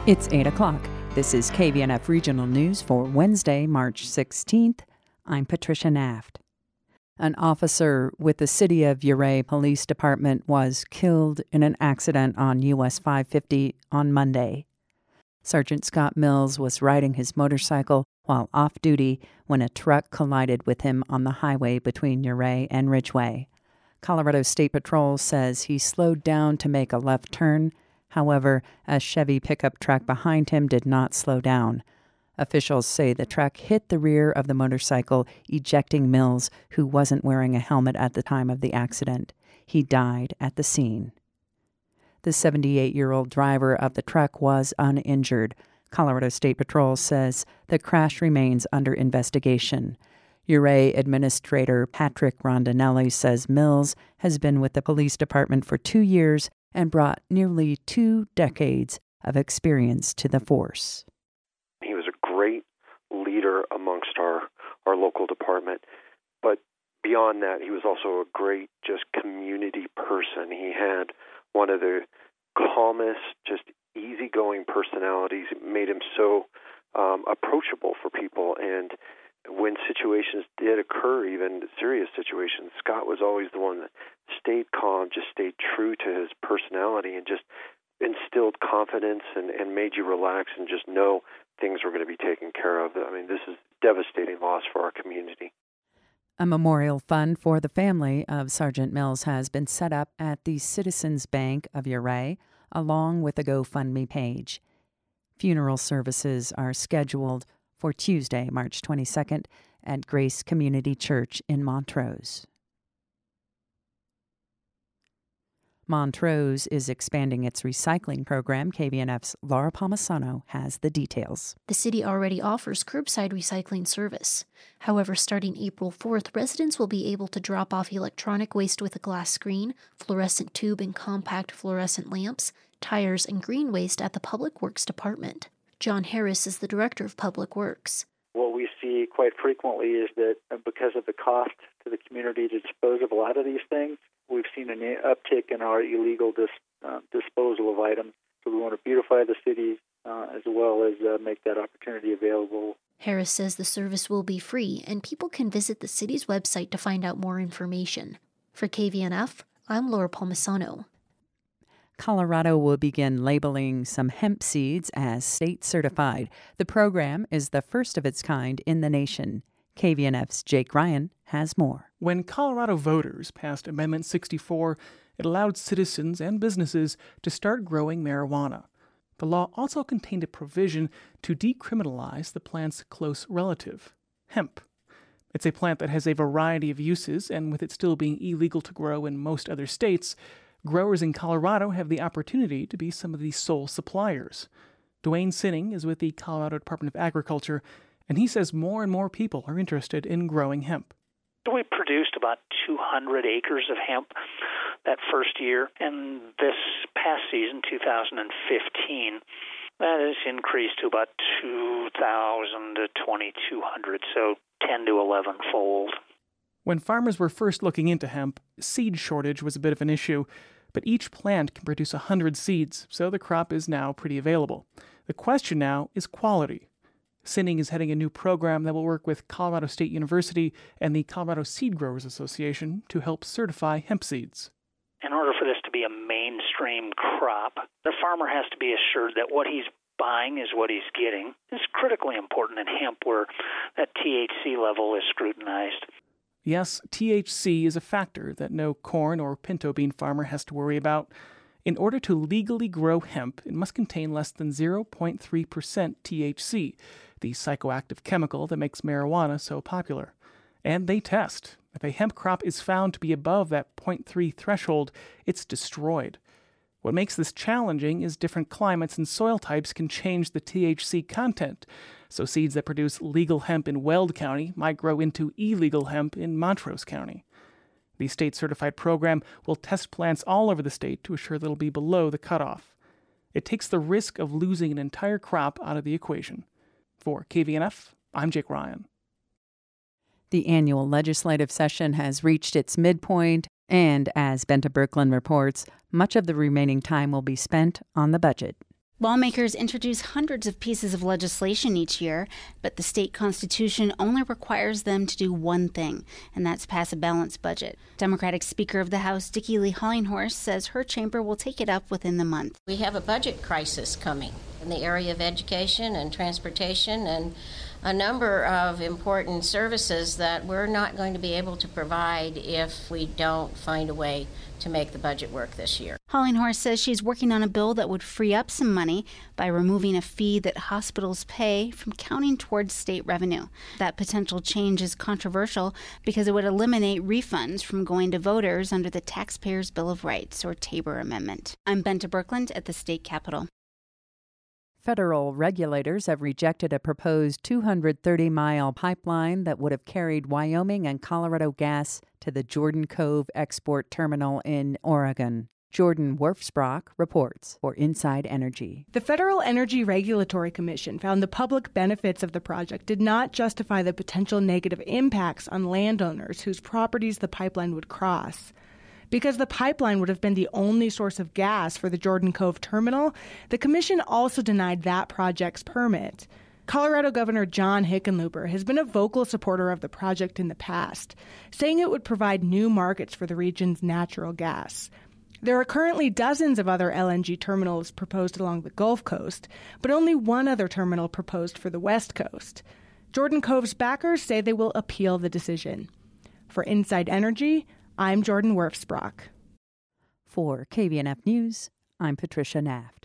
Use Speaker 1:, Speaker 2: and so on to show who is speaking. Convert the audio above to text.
Speaker 1: It's 8 o'clock. This is KVNF Regional News for Wednesday, March 16th. I'm Patricia Naft. An officer with the City of Ouray Police Department was killed in an accident on US 550 on Monday. Sergeant Scott Mills was riding his motorcycle while off duty when a truck collided with him on the highway between Ouray and Ridgeway. Colorado State Patrol says he slowed down to make a left turn. However, a Chevy pickup truck behind him did not slow down. Officials say the truck hit the rear of the motorcycle, ejecting Mills, who wasn't wearing a helmet at the time of the accident. He died at the scene. The 78-year-old driver of the truck was uninjured. Colorado State Patrol says the crash remains under investigation. Ouray Administrator Patrick Rondinelli says Mills has been with the police department for 2 years and brought nearly 2 decades of experience to the force.
Speaker 2: He was a great leader amongst our local department, but beyond that, he was also a great just community person. He had one of the calmest, just easygoing personalities. It made him so approachable for people, and when situations did occur, even serious situations, Scott was always the one that stayed calm, just stayed true to his personality, and just instilled confidence and made you relax and just know things were going to be taken care of. I mean, this is a devastating loss for our community.
Speaker 1: A memorial fund for the family of Sergeant Mills has been set up at the Citizens Bank of Ouray, along with a GoFundMe page. Funeral services are scheduled for Tuesday, March 22nd, at Grace Community Church in Montrose. Montrose is expanding its recycling program. KVNF's Laura Palmisano has the details.
Speaker 3: The city already offers curbside recycling service. However, starting April 4th, residents will be able to drop off electronic waste with a glass screen, fluorescent tube and compact fluorescent lamps, tires, and green waste at the Public Works Department. John Harris is the director of Public Works.
Speaker 4: What we see quite frequently is that because of the cost to the community to dispose of a lot of these things, we've seen an uptick in our illegal disposal of items. So we want to beautify the city as well as make that opportunity available.
Speaker 3: Harris says the service will be free, and people can visit the city's website to find out more information. For KVNF, I'm Laura Palmisano.
Speaker 1: Colorado will begin labeling some hemp seeds as state certified. The program is the first of its kind in the nation. KVNF's Jake Ryan has more.
Speaker 5: When Colorado voters passed Amendment 64, it allowed citizens and businesses to start growing marijuana. The law also contained a provision to decriminalize the plant's close relative, hemp. It's a plant that has a variety of uses, and with it still being illegal to grow in most other states, growers in Colorado have the opportunity to be some of the sole suppliers. Dwayne Sinning is with the Colorado Department of Agriculture, and he says more and more people are interested in growing hemp.
Speaker 6: We produced about 200 acres of hemp that first year, and this past season, 2015, that has increased to about 2,000 to 2,200, so 10 to 11-fold.
Speaker 5: When farmers were first looking into hemp, seed shortage was a bit of an issue, but each plant can produce 100 seeds, so the crop is now pretty available. The question now is quality. Sinning is heading a new program that will work with Colorado State University and the Colorado Seed Growers Association to help certify hemp seeds.
Speaker 6: In order for this to be a mainstream crop, the farmer has to be assured that what he's buying is what he's getting. It's critically important in hemp where that THC level is scrutinized.
Speaker 5: Yes, THC is a factor that no corn or pinto bean farmer has to worry about. In order to legally grow hemp, it must contain less than 0.3% THC, the psychoactive chemical that makes marijuana so popular. And they test. If a hemp crop is found to be above that 0.3 threshold, it's destroyed. What makes this challenging is different climates and soil types can change the THC content, so seeds that produce legal hemp in Weld County might grow into illegal hemp in Montrose County. The state-certified program will test plants all over the state to assure that it'll be below the cutoff. It takes the risk of losing an entire crop out of the equation. For KVNF, I'm Jake Ryan.
Speaker 1: The annual legislative session has reached its midpoint, and as Benta Berkland reports, much of the remaining time will be spent on the budget.
Speaker 7: Lawmakers introduce hundreds of pieces of legislation each year, but the state constitution only requires them to do one thing, and that's pass a balanced budget. Democratic Speaker of the House, Dickie Lee Hollinghorst, says her chamber will take it up within the month.
Speaker 8: We have a budget crisis coming in the area of education and transportation and a number of important services that we're not going to be able to provide if we don't find a way to make the budget work this year.
Speaker 7: Hollinghorst says she's working on a bill that would free up some money by removing a fee that hospitals pay from counting towards state revenue. That potential change is controversial because it would eliminate refunds from going to voters under the Taxpayers' Bill of Rights, or Tabor Amendment. I'm Benta Birkeland at the state capitol.
Speaker 1: Federal regulators have rejected a proposed 230-mile pipeline that would have carried Wyoming and Colorado gas to the Jordan Cove export terminal in Oregon. Jordan Werfsbrock reports for Inside Energy.
Speaker 9: The Federal Energy Regulatory Commission found the public benefits of the project did not justify the potential negative impacts on landowners whose properties the pipeline would cross. Because the pipeline would have been the only source of gas for the Jordan Cove terminal, the commission also denied that project's permit. Colorado Governor John Hickenlooper has been a vocal supporter of the project in the past, saying it would provide new markets for the region's natural gas. There are currently dozens of other LNG terminals proposed along the Gulf Coast, but only one other terminal proposed for the West Coast. Jordan Cove's backers say they will appeal the decision. For Inside Energy, I'm Jordan Werfsbrock.
Speaker 1: For KVNF News, I'm Patricia Naft.